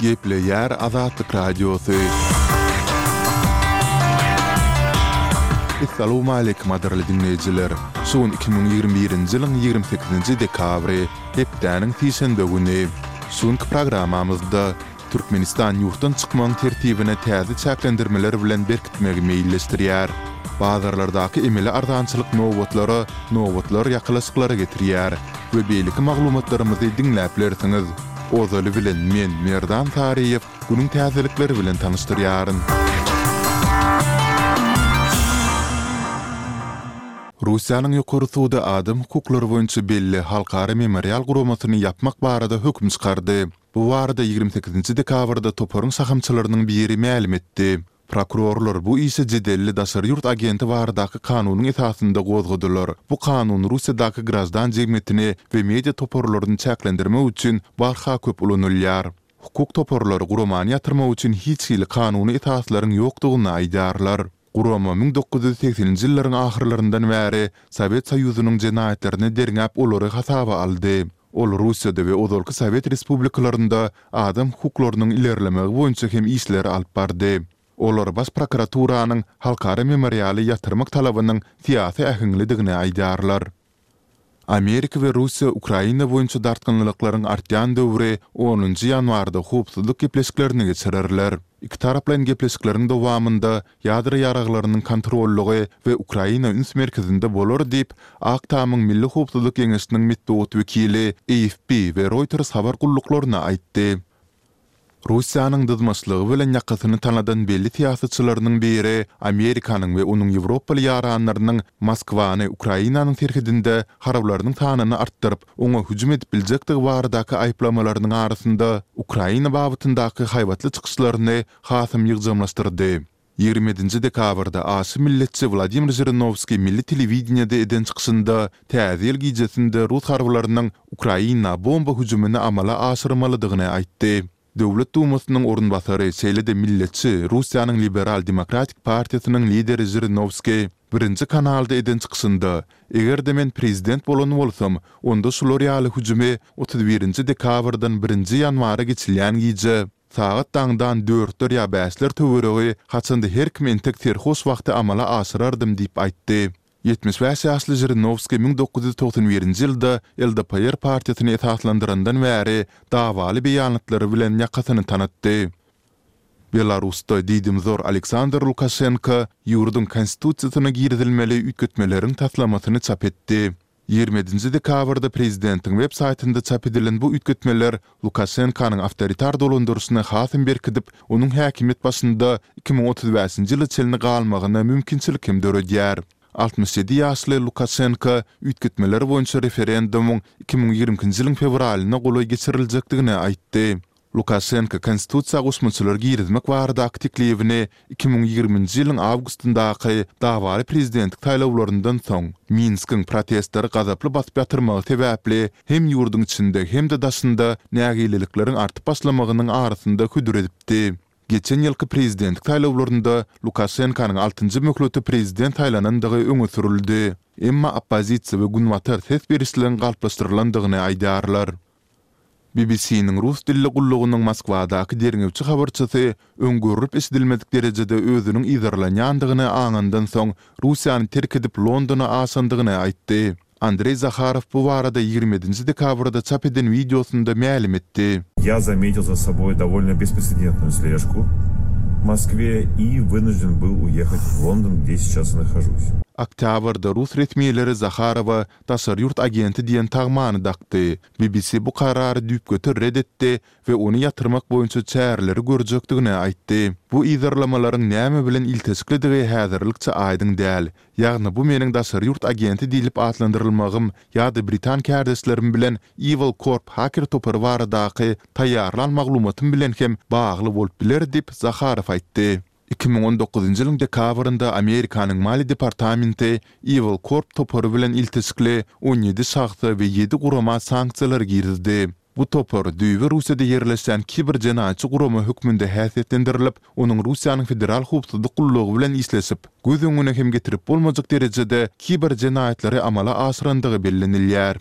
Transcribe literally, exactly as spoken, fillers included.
Geple yer Azatlık Radyosu. Assalamu alaykum adarly dinleyijiler. Şuun iki bin ýygrimi birinji ýylyň ýygrimi sekizinji dekabry, hepdäniň täşenbe güni. Şuňky programamyzda Türkmenistan ýurtdan çykmaň tertibine täze çäklendirmeler bilen berkitmegi meýilleşdirýär. Bazarlardaky emeli ardançylyk nowatlary, nowatlar ýakylaşyklara getirýär we beýleki maglumatlarymyzy dinläp bilersiňiz. Ozaly bilen men Merdan Tariýew günüň täzelikleri bilen tanıştyrýaryn. Russiýanyň ýokary suwda adam hukuklary boýunça belli halkara memorial guramasyny yapmak barada hökm çykardy. Bu barada ýygrimi sekizinji dekabrda toparyň sahamçylarynyň biri ma'lum etdi. Prokurorlar bu ise jedelli daşary ýurt agenti baradaky kanunyň esasynda gozgadylar. Bu kanun Russiýadaky grazdan jemgyýetini we media toparlaryny çäklendirmek üçin barha köp ulanylýar. Hukuk toparlary guramany ýatyrmak üçin hiç hili kanuny esaslaryň ýokdugyny aýdarlar. Gurama ming dokuz yüz sekseninji ýyllaryň ahyrlaryndan bäri Sowet Soýuzynyň jenaýetlerini derňäp olary hasaba aldy. Ol Russiýada we ozalky Sowet respublikalarynda adam hukuklarynyň ilerlemegi boýunça hem işleri alyp bardy. Olar bas prokuraturynyň halkara memorialy ýatyrmak talabynyň siýasy ähliligini aýdarlar. Amerika we Russiýa Ukraina boýunça dartgynlyklaryň artýan döwri onunji ýanwarda hupsuzlyk gepleşiklerini geçirirler. İki taraplan gepleşikleriň dowamında ýadry ýaraglarynyň kontrollugy we Ukraina üns merkezinde bolar diýip Aktamyň milli hupsuzlyk geňeşiginiň mitbuat wekili A F P we Reuters habar gulluklarına aýtdy. Russiýanyň dızmaçlygy bilen ýakasyny tanadan belli siýasatçylarynyň biri Amerikanyň we onuň Ýewropaly ýaranlarynyň Moskwany Ukrainanyň terhidinde harablarynyň sanyny artdyryp, oňa hüjüm edip biljekdigi baradaky aýplamalarynyň arasynda Ukraina babyndaky haýbatly çykyşlaryny hasym ýygjamlaşdyrdy. ýygrimi dekabrda Asy milletçi Vladimir Zhirinovskiy milli telewizionyada eden çykyşynda täze gijesinde Rus harbalarynyň Ukraina bomba hüjümini amala aşyrmalydygyny aýtdy. Döwlet Dumasynyň orunbasary Seýlede milletçi Russiýanyň Liberal Demokratik Partiýasynyň lideri Zhirinovskiy birinji kanalda eden çykyşynda "Egerde men prezident bolan bolsam, onda şular ýaly hüjümi otuz birinji dekabrdan birinji ýanwara geçilýän gije saat daňdan dörtler ýa beşler töweregi haçanda her kim entek terhos wagty amala aşyrardym" diýip aýtdy. yetmiş beş ýaşly Zhirinovskiy ming dokuz yüz toksan birinji ýylda L D P R partiýasyny esaslandyrandan bäri dawaly beýanatlary bilen ýakasyny tanatdy. Belarusda diýdimzor Aleksandr Lukashenko ýurdun konstitusiýasyna girdilmeli üýtgetmeleriň taslamasyny çap etdi. ýygrimi dekabrda prezidentiň web saýtynda çap edilen bu üýtgetmeler Lukashenkonyň awtoritar dolandyryşyna hasym berkidip, onuň häkimet başynda iki bin otuz beşinji ýyly çelini galmagyna mümkinçilik hem döredýär. altmış ýedi ýaşly Lukashenko üýtgetmeleri boýunça referendumuň iki bin ýigrimkinji ýylyň fevralyna goly geçiriljekdigini aýtdy. Lukashenko konstitusiýa guşmaçylar girizmek baradaky teklifini iki bin ýigriminji ýylyň awgustyndaky dawaly prezidentlik taýlawlaryndan soň Minskiň protestleri gazaply basyp ýatyrmagy sebäpli hem ýurdun içinde hem de daşynda nägilikleriň artyp başlamagynyň arasynda hüdür edipdi. Geçen ýylky prezidentlik taýlawlarynda Lukashenkonyň altynjy mökleti prezident taýlanandygy öňe sürildi. Emma oppozisiýa we günwatar ses berişlerini galplaşdyrylandygyny aýdarlar. B B C'niň rus dilli gullugynyň Moskwadaky derňewçi habarçysy öňgörüp eşidilmedik derejede özüniň ýazarlanýandygyny aňandan soň Russiýany terk edip Londona aşandygyny aýtdy. Andrey Zakharov bu barada ýygrimi dekabrda çap eden videosunda ma'lum etdi. Я заметил за собой довольно беспрецедентную слежку в Москве и вынужден был уехать в Лондон, где сейчас нахожусь. Oktyabrda Rus resmiýetleri Zakharova daşary ýurt agenti diýen tagmany dakdy. B B C bu karary düýpgötür redetdi we ony ýatyrmak boýunça çäreleri görjekdigini aýtdy. Bu ýazarlamalaryň näme bilen ilteşiklidigi häzirlikçe aýdyň däl. Ýagny bu meniň daşary ýurt agenti diýilip atlandyrylmagym ýa-da Britan kärdeslerim bilen Evil Corp hacker topary baradaky taýýarlan maglumatym bilen hem bagly bolup biler diýip Zakharov aýtdy. iki bin on dokuzunji ýylyň dekabrynda Amerikanyň Mali departamenti Evil Corp topary bilen ilteşikli on ýedi şahsy we ýedi gurama sanksiýalar girizdi. Bu topar düýbe Russiýada ýerleşen kiber jenaýatçy gurama hökmünde häsiýetlendirilip, onuň Russiýanyň federal hukuk gullugy bilen isleşip, göz öňüne hem getirip bolmajak derejede kiber jenaýatlary amala aşyrandygy bellenilýär.